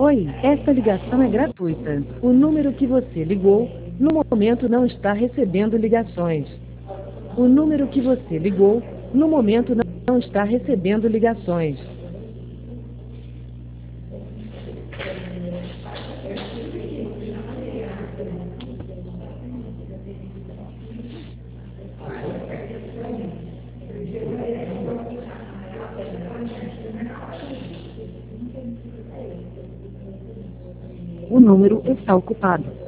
Oi, esta ligação é gratuita. O número que você ligou, no momento não está recebendo ligações. O número que você ligou, no momento não está recebendo ligações. O número está ocupado.